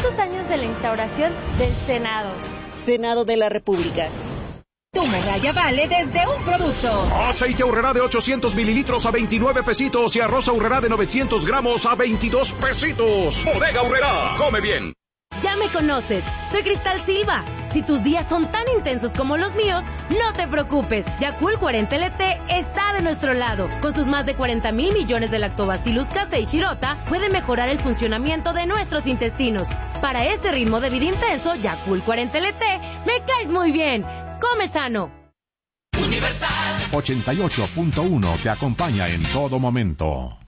200 años de la instauración del Senado. Senado de la República. Tu morralla vale desde un producto. Aceite Aurrerá de 800 mililitros a 29 pesitos y arroz Aurrerá de 900 gramos a 22 pesitos. Bodega Aurrerá, come bien. Ya me conoces, soy Cristal Silva. Si tus días son tan intensos como los míos, no te preocupes. Yakult 40 LT está de nuestro lado. Con sus más de 40,000 millones de Lactobacillus casei shirota, puede mejorar el funcionamiento de nuestros intestinos. Para ese ritmo de vida intenso, Yakult 40 LT, me caes muy bien. Come sano. Universal 88.1 te acompaña en todo momento.